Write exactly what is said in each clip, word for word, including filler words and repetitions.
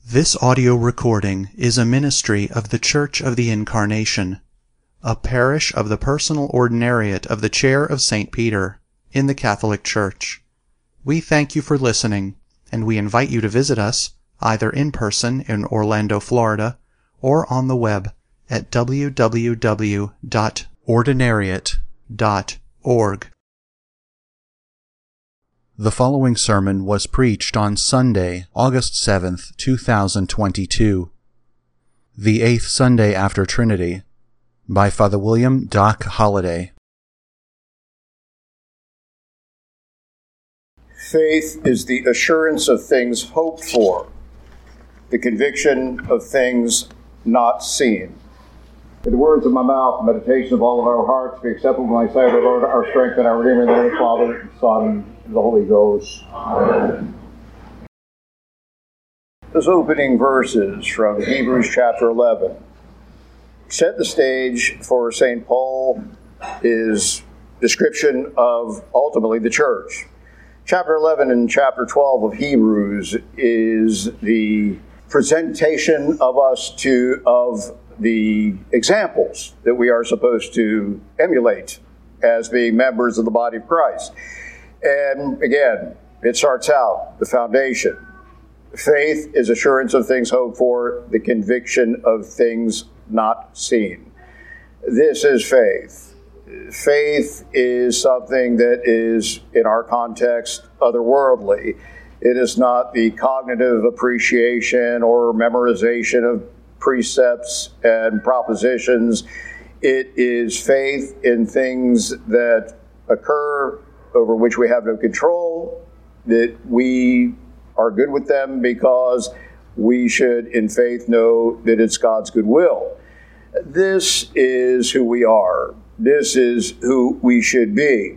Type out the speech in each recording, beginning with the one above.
This audio recording is a ministry of the Church of the Incarnation, a parish of the Personal Ordinariate of the Chair of Saint Peter, in the Catholic Church. We thank you for listening, and we invite you to visit us, either in person in Orlando, Florida, or on the web at w w w dot ordinariate dot org. The following sermon was preached on Sunday, August seventh, two thousand twenty-two, the eighth Sunday after Trinity, by Father William Doc Holliday. Faith is the assurance of things hoped for, the conviction of things not seen. May the words of my mouth, the meditation of all of our hearts be acceptable in thy sight, O Lord, our strength and our Redeemer, in the name of the Father, and Son, and the Holy Ghost. Amen. Those opening verses from Hebrews chapter eleven set the stage for Saint Paul, his description of ultimately the church. Chapter eleven and chapter twelve of Hebrews is the presentation of us to of the examples that we are supposed to emulate as being members of the body of Christ. And again, it starts out, the foundation. Faith is assurance of things hoped for, the conviction of things not seen. This is faith. Faith is something that is, in our context, otherworldly. It is not the cognitive appreciation or memorization of precepts and propositions. It is faith in things that occur over which we have no control, that we are good with them because we should in faith know that it's God's good will. This is who we are. This is who we should be.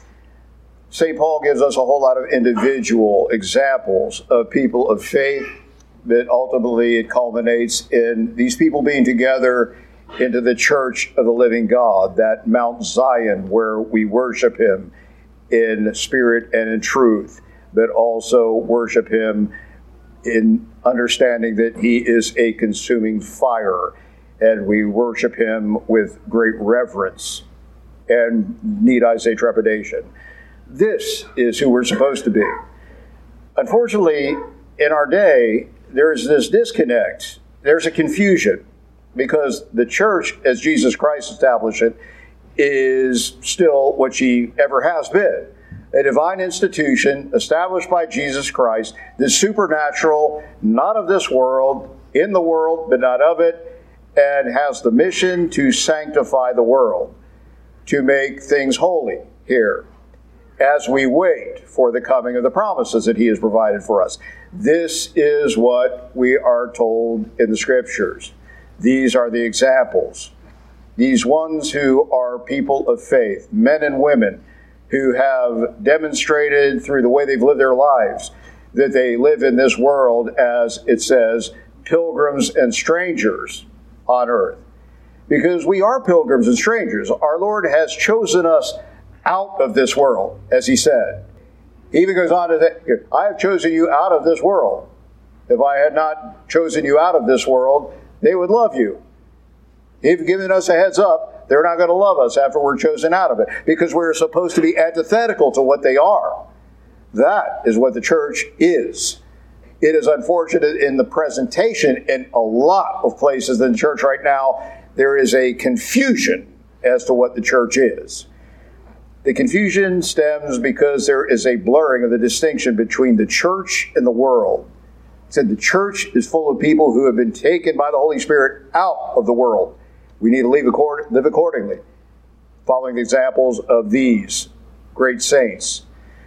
Saint Paul gives us a whole lot of individual examples of people of faith that ultimately it culminates in these people being together into the church of the living God, that Mount Zion where we worship him in spirit and in truth, but also worship him in understanding that he is a consuming fire, and we worship him with great reverence and, need I say, trepidation. This is who we're supposed to be. Unfortunately, in our day, there's this disconnect. There's a confusion because the church, as Jesus Christ established it, is still what she ever has been. A divine institution established by Jesus Christ, this supernatural, not of this world, in the world, but not of it, and has the mission to sanctify the world, to make things holy here, as we wait for the coming of the promises that he has provided for us. This is what we are told in the Scriptures. These are the examples. These ones who are people of faith, men and women, who have demonstrated through the way they've lived their lives that they live in this world, as it says, pilgrims and strangers on earth. Because we are pilgrims and strangers. Our Lord has chosen us out of this world, as he said. He even goes on to say, I have chosen you out of this world. If I had not chosen you out of this world, they would love you. He's given us a heads up. They're not going to love us after we're chosen out of it, because we're supposed to be antithetical to what they are. That is what the church is. It is unfortunate in the presentation in a lot of places in the church right now, there is a confusion as to what the church is. The confusion stems because there is a blurring of the distinction between the church and the world. It said the church is full of people who have been taken by the Holy Spirit out of the world. We need to live, accord- live accordingly, following the examples of these great saints.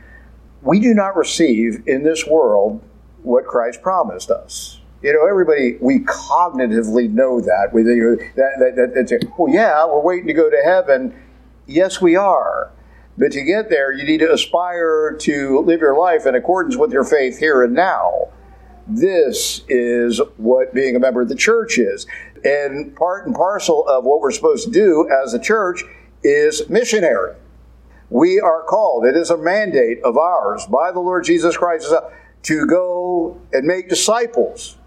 We do not receive in this world what Christ promised us. You know, everybody, we cognitively know that. We, that, that, that that's it. Well, yeah, we're waiting to go to heaven. Yes, we are. But to get there, you need to aspire to live your life in accordance with your faith here and now. This is what being a member of the church is. And part and parcel of what we're supposed to do as a church is missionary. We are called, it is a mandate of ours by the Lord Jesus Christ to go and make disciples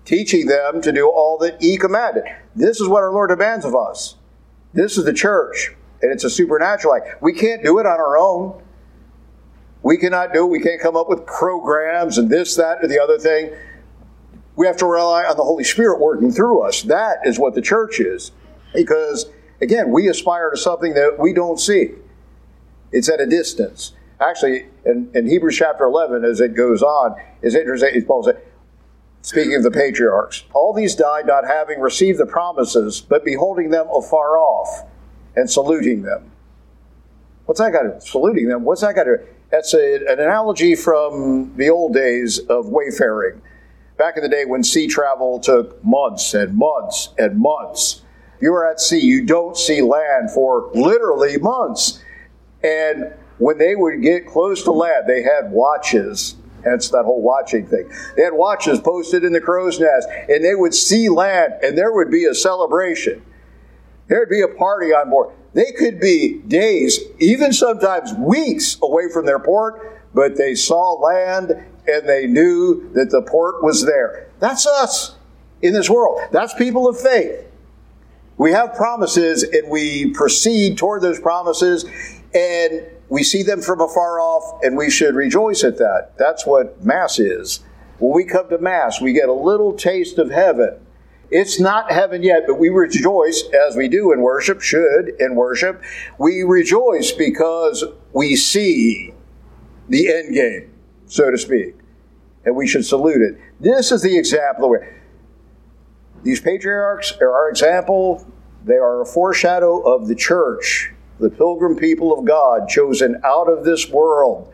teaching them to do all that he commanded. This is what our Lord demands of us. This is the church, and it's a supernatural act. We can't do it on our own. We cannot do it. We can't come up with programs and this, that, or the other thing. We have to rely on the Holy Spirit working through us. That is what the church is. Because, again, we aspire to something that we don't see. It's at a distance. Actually, in, in Hebrews chapter eleven, as it goes on, is interesting. Paul said, speaking of the patriarchs, all these died not having received the promises, but beholding them afar off and saluting them. What's that got to do? Saluting them? What's that got to do? That's a, an analogy from the old days of wayfaring. Back in the day when sea travel took months and months and months. You are at sea, you don't see land for literally months. And when they would get close to land, they had watches, hence that whole watching thing. They had watches posted in the crow's nest, and they would see land, and there would be a celebration. There would be a party on board. They could be days, even sometimes weeks away from their port, but they saw land, and they knew that the port was there. That's us in this world. That's people of faith. We have promises, and we proceed toward those promises, and we see them from afar off, and we should rejoice at that. That's what Mass is. When we come to Mass, we get a little taste of heaven. It's not heaven yet, but we rejoice, as we do in worship, should in worship. We rejoice because we see the end game, so to speak, and we should salute it. This is the example. These patriarchs are our example. They are a foreshadow of the church, the pilgrim people of God, chosen out of this world.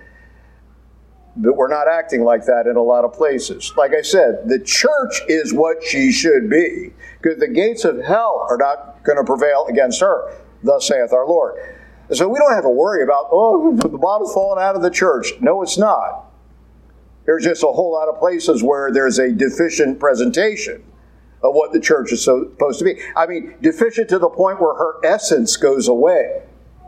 But we're not acting like that in a lot of places. Like I said, the church is what she should be, because the gates of hell are not going to prevail against her. Thus saith our Lord. So we don't have to worry about, oh, the bottom's falling out of the church. No, it's not. There's just a whole lot of places where there's a deficient presentation of what the church is supposed to be. I mean, deficient to the point where her essence goes away.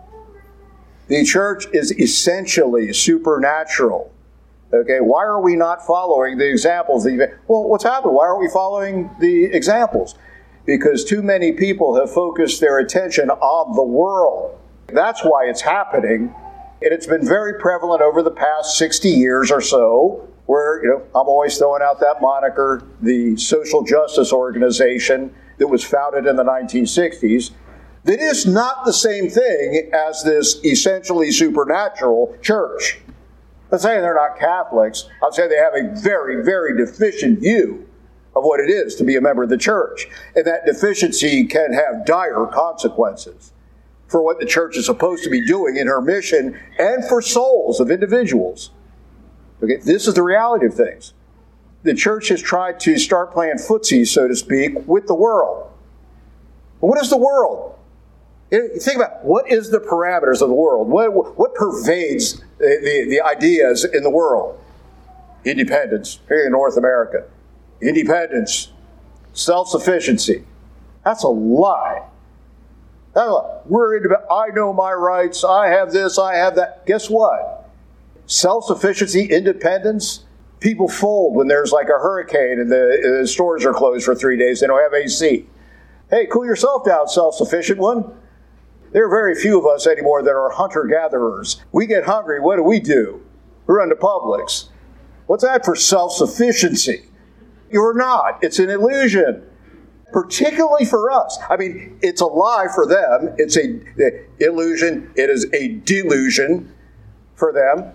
The church is essentially supernatural. Okay, why are we not following the examples? Well, what's happened? Why aren't we following the examples? Because too many people have focused their attention on the world. That's why it's happening. And it's been very prevalent over the past sixty years or so, where, you know, I'm always throwing out that moniker, the social justice organization that was founded in the nineteen sixties. That is not the same thing as this essentially supernatural church. I'm saying they're not Catholics. I'm saying they have a very, very deficient view of what it is to be a member of the church. And that deficiency can have dire consequences for what the church is supposed to be doing in her mission and for souls of individuals. Okay, this is the reality of things. The church has tried to start playing footsie, so to speak, with the world. But what is the world? Think about, what is the parameters of the world? What, what pervades the, the, the ideas in the world? Independence, here in North America. Independence. Self-sufficiency. That's a lie. That's a lie. We're independent. I know my rights. I have this. I have that. Guess what? Self-sufficiency, independence. People fold when there's like a hurricane and the, the stores are closed for three days. They don't have A C. Hey, cool yourself down, self-sufficient one. There are very few of us anymore that are hunter-gatherers. We get hungry, what do we do? We run to Publix. What's that for self-sufficiency? You're not. It's an illusion. Particularly for us. I mean, it's a lie for them. It's a, a illusion. It is a delusion for them.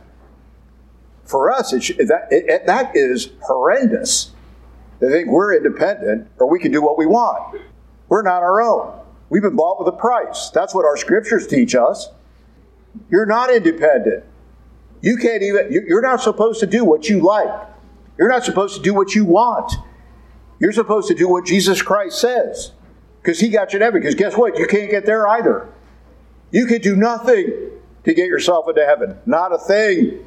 For us, it, that, it, that is horrendous. They think we're independent or we can do what we want. We're not our own. We've been bought with a price. That's what our scriptures teach us. You're not independent. You can't even, you're not supposed to do what you like. You're not supposed to do what you want. You're supposed to do what Jesus Christ says. Because he got you in heaven. Because guess what? You can't get there either. You can do nothing to get yourself into heaven. Not a thing.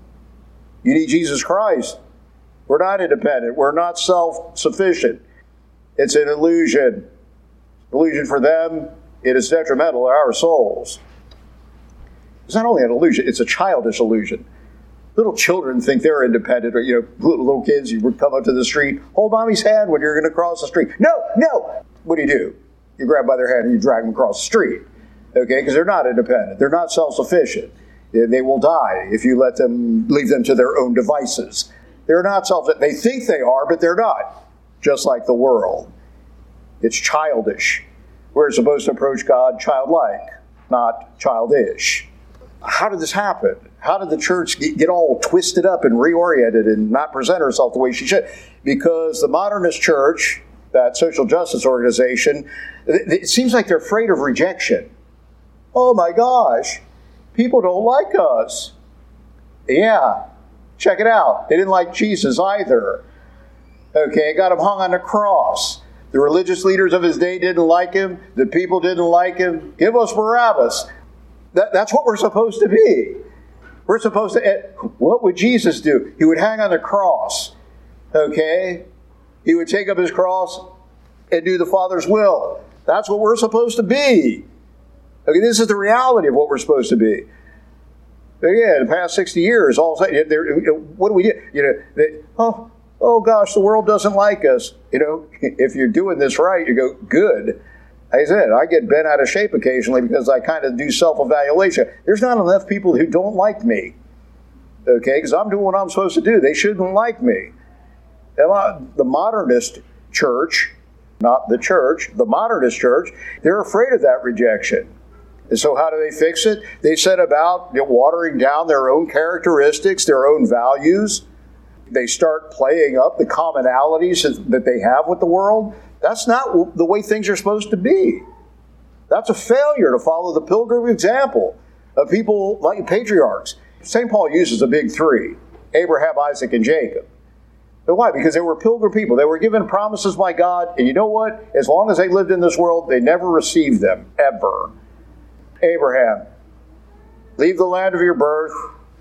You need Jesus Christ. We're not independent. We're not self-sufficient. It's an illusion. Illusion for them, it is detrimental to our souls. It's not only an illusion, it's a childish illusion. Little children think they're independent. Or, you know, little, little kids, you would come up to the street, hold mommy's hand when you're going to cross the street. No, no. What do you do? You grab by their hand and you drag them across the street. Okay, because they're not independent. They're not self-sufficient. They will die if you let them, leave them to their own devices. They're not self, they think they are, but they're not. Just like the world. It's childish. We're supposed to approach God childlike, not childish. How did this happen? How did the church get all twisted up and reoriented and not present herself the way she should? Because the modernist church, that social justice organization, it seems like they're afraid of rejection. Oh my gosh, people don't like us. Yeah, check it out. They didn't like Jesus either. Okay, got him hung on the cross. The religious leaders of his day didn't like him. The people didn't like him. Give us Barabbas. That, that's what we're supposed to be. We're supposed to, what would Jesus do? He would hang on the cross. Okay? He would take up his cross and do the Father's will. That's what we're supposed to be. Okay, this is the reality of what we're supposed to be. Again, the past sixty years, all of a sudden, what do we do? You know, they, oh, oh gosh, the world doesn't like us. You know, if you're doing this right, you go, good. I said, I get bent out of shape occasionally because I kind of do self-evaluation. There's not enough people who don't like me. Okay, because I'm doing what I'm supposed to do. They shouldn't like me. The modernist church, not the church, the modernist church, they're afraid of that rejection. And so how do they fix it? They set about, you know, watering down their own characteristics, their own values. They start playing up the commonalities that they have with the world. That's not the way things are supposed to be. That's a failure to follow the pilgrim example of people like patriarchs. Saint Paul uses a big three, Abraham, Isaac, and Jacob. But why? Because they were pilgrim people. They were given promises by God, and you know what? As long as they lived in this world, they never received them, ever. Abraham, leave the land of your birth,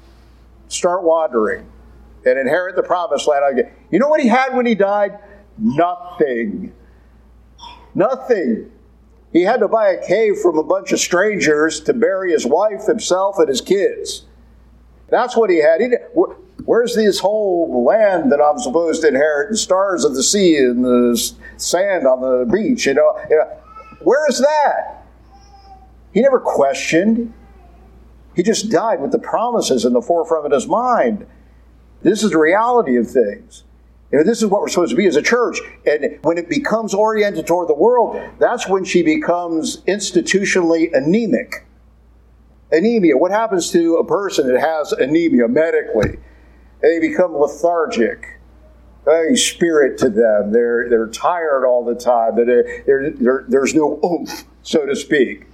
start wandering, and inherit the promised land. You know what he had when he died? Nothing. Nothing. He had to buy a cave from a bunch of strangers to bury his wife, himself, and his kids. That's what he had. He did, where, where's this whole land that I'm supposed to inherit? The stars of the sea and the sand on the beach, you know? You know, where is that? He never questioned. He just died with the promises in the forefront of his mind. This is the reality of things. You know, this is what we're supposed to be as a church. And when it becomes oriented toward the world, that's when she becomes institutionally anemic. Anemia. What happens to a person that has anemia medically? They become lethargic. Very spirit to them. They're they're tired all the time. They're, they're, they're, there's no oomph, so to speak.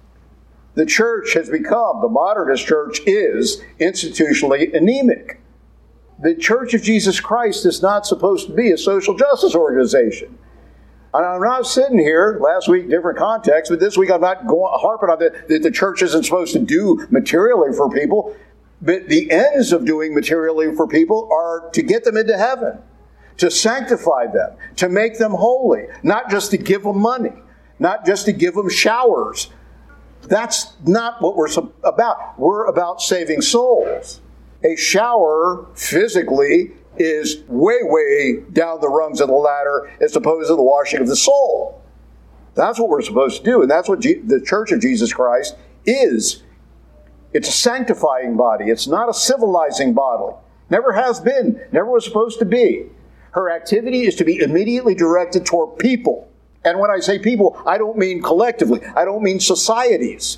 The church has become, the modernist church is institutionally anemic. The Church of Jesus Christ is not supposed to be a social justice organization. And I'm not sitting here, last week, different context, but this week I'm not going, harping on that, that the church isn't supposed to do materially for people. But the ends of doing materially for people are to get them into heaven, to sanctify them, to make them holy, not just to give them money, not just to give them showers. That's not what we're about. We're about saving souls. A shower, physically, is way, way down the rungs of the ladder as opposed to the washing of the soul. That's what we're supposed to do, and that's what G- the Church of Jesus Christ is. It's a sanctifying body. It's not a civilizing body. Never has been. Never was supposed to be. Her activity is to be immediately directed toward people. And when I say people, I don't mean collectively. I don't mean societies.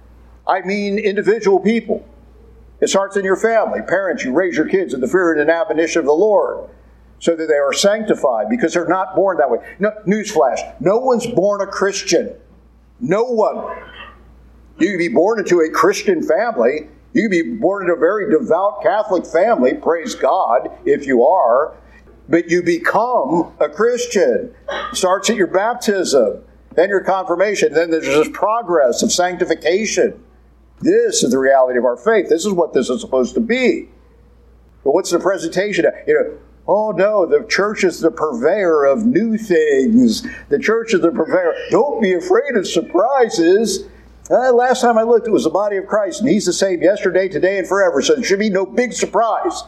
I mean individual people. It starts in your family. Parents, you raise your kids in the fear and admonition of the Lord so that they are sanctified because they're not born that way. No, newsflash, no one's born a Christian. No one. You can be born into a Christian family. You can be born into a very devout Catholic family, praise God, if you are. But you become a Christian. It starts at your baptism, then your confirmation, then there's this progress of sanctification. This is the reality of our faith. This is what this is supposed to be. But what's the presentation? You know, oh no, the church is the purveyor of new things. The church is the purveyor. Don't be afraid of surprises. Uh, last time I looked, it was the body of Christ, and He's the same yesterday, today, and forever, so there should be no big surprise.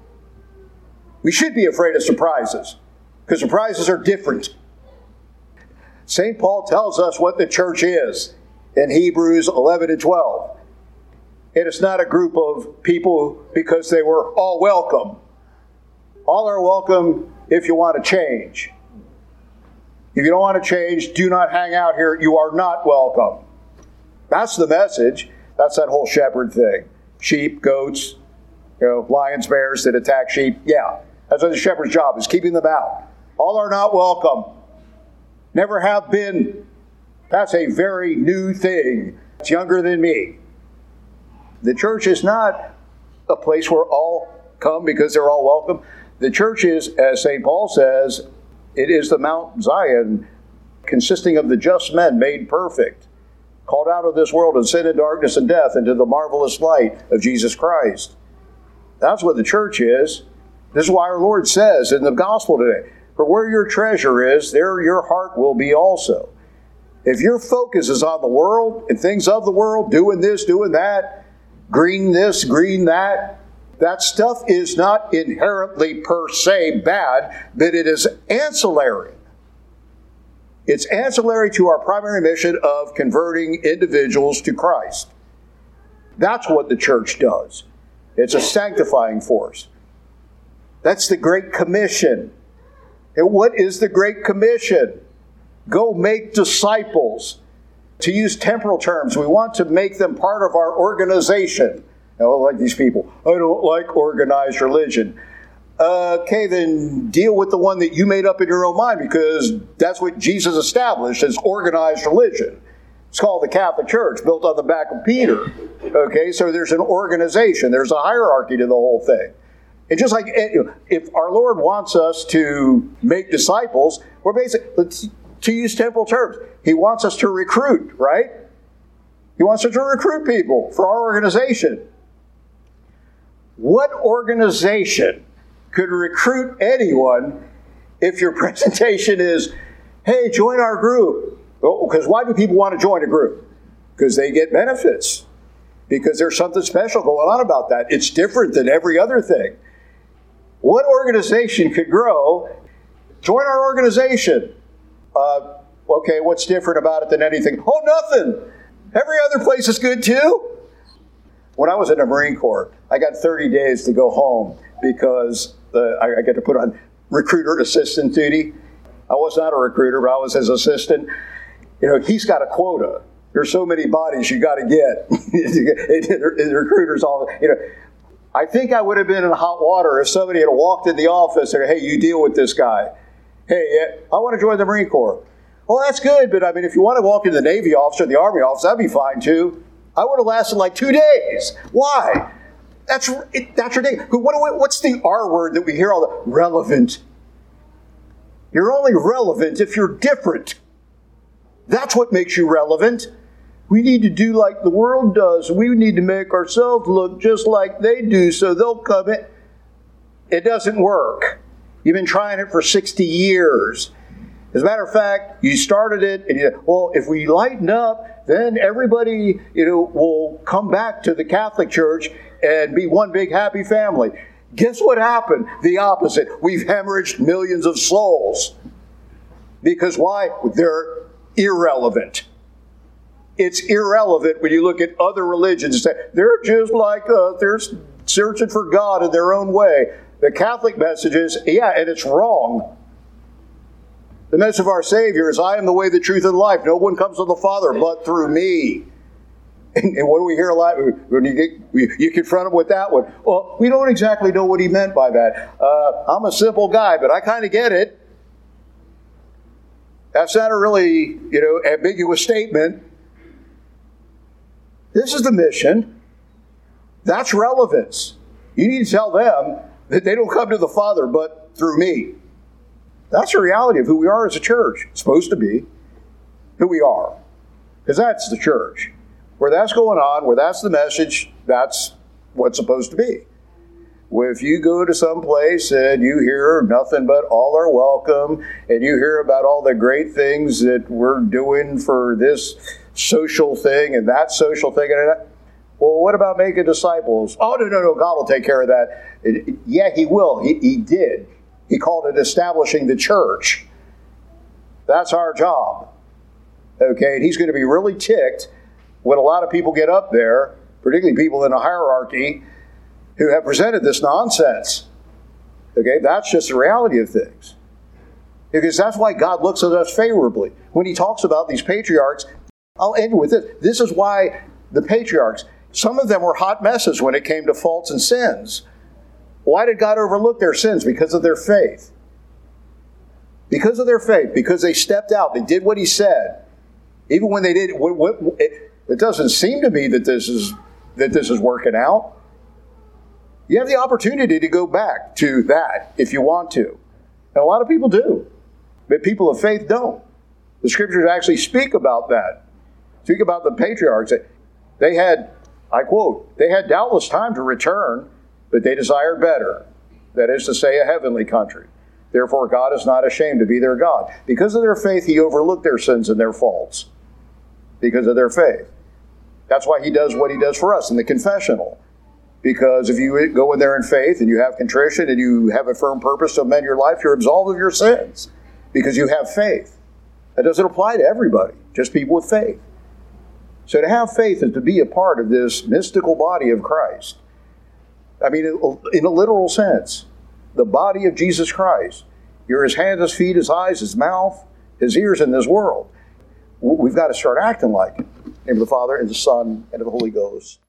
We should be afraid of surprises, because surprises are different. Saint Paul tells us what the church is in Hebrews eleven and twelve. And it's not a group of people because they were all welcome. All are welcome if you want to change. If you don't want to change, do not hang out here. You are not welcome. That's the message. That's that whole shepherd thing. Sheep, goats, you know, lions, bears that attack sheep. Yeah, that's what the shepherd's job is, keeping them out. All are not welcome. Never have been. That's a very new thing. It's younger than me. The church is not a place where all come because they're all welcome. The church is, as Saint Paul says, it is the Mount Zion, consisting of the just men made perfect, called out of this world of sin and darkness and death into the marvelous light of Jesus Christ. That's what the church is. This is why our Lord says in the gospel today, for where your treasure is, there your heart will be also. If your focus is on the world and things of the world, doing this, doing that, green this, green that, that stuff is not inherently per se bad, but it is ancillary. It's ancillary to our primary mission of converting individuals to Christ. That's what the church does. It's a sanctifying force. That's the Great Commission. And what is the Great Commission? Go make disciples. To use temporal terms, we want to make them part of our organization. I don't like these people. I don't like organized religion. Uh, okay, then deal with the one that you made up in your own mind, because that's what Jesus established as organized religion. It's called the Catholic Church, built on the back of Peter. Okay, so there's an organization. There's a hierarchy to the whole thing. And just like if our Lord wants us to make disciples, we're basically, to use temporal terms, He wants us to recruit, right? He wants us to recruit people for our organization. What organization could recruit anyone if your presentation is, hey, join our group? Well, because why do people want to join a group? Because they get benefits. Because there's something special going on about that. It's different than every other thing. What organization could grow? Join our organization. Uh, okay, what's different about it than anything? Oh, nothing. Every other place is good too. When I was in the Marine Corps, I got thirty days to go home because the, I, I got to put on recruiter assistant duty. I was not a recruiter, but I was his assistant. You know, he's got a quota. There's so many bodies you got to get. The recruiters all, you know. I think I would have been in hot water if somebody had walked in the office and said, hey, you deal with this guy. Hey, I want to join the Marine Corps. Well, that's good, but I mean, if you want to walk into the Navy office or the Army office, that'd be fine too. I would have lasted like two days. Why? That's it, that's ridiculous. What, what's the R word that we hear all the relevant? You're only relevant if you're different. That's what makes you relevant. We need to do like the world does. We need to make ourselves look just like they do so they'll come in. It doesn't work. You've been trying it for sixty years. As a matter of fact, you started it, and you, well, if we lighten up, then everybody, you know, will come back to the Catholic Church and be one big happy family. Guess what happened? The opposite. We've hemorrhaged millions of souls. Because why? They're irrelevant. It's irrelevant when you look at other religions and say, they're just like us. They're searching for God in their own way. The Catholic message is, yeah, and it's wrong. The message of our Savior is, I am the way, the truth, and the life. No one comes to the Father but through me. And, and what do we hear a lot? When you, get, you confront him with that one. Well, we don't exactly know what he meant by that. Uh, I'm a simple guy, but I kind of get it. That's not a really, you know, ambiguous statement. This is the mission. That's relevance. You need to tell them that they don't come to the Father but through me. That's the reality of who we are as a church. It's supposed to be who we are. Because that's the church. Where that's going on, where that's the message, that's what's supposed to be. If you go to some place and you hear nothing but all are welcome, and you hear about all the great things that we're doing for this social thing and that social thing. And well, what about making disciples? Oh, no, no, no, God will take care of that. It, it, yeah, he will. He, he did. He called it establishing the church. That's our job. Okay, and he's going to be really ticked when a lot of people get up there, particularly people in a hierarchy, who have presented this nonsense. Okay, that's just the reality of things. Because that's why God looks at us favorably. When he talks about these patriarchs, I'll end with this. This is why the patriarchs, some of them were hot messes when it came to faults and sins. Why did God overlook their sins? Because of their faith. Because of their faith. Because they stepped out. They did what he said. Even when they did, it doesn't seem to me that this is that this is working out. You have the opportunity to go back to that if you want to. And a lot of people do. But people of faith don't. The scriptures actually speak about that. Speak about the patriarchs. They had, I quote, they had doubtless time to return, but they desired better. That is to say, a heavenly country. Therefore, God is not ashamed to be their God. Because of their faith, he overlooked their sins and their faults. Because of their faith. That's why he does what he does for us in the confessional. Because if you go in there in faith and you have contrition and you have a firm purpose to amend your life, you're absolved of your sins. Because you have faith. That doesn't apply to everybody, just people with faith. So to have faith is to be a part of this mystical body of Christ. I mean, in a literal sense, the body of Jesus Christ. You're his hands, his feet, his eyes, his mouth, his ears in this world. We've got to start acting like it. In the name of the Father, and the Son, and of the Holy Ghost.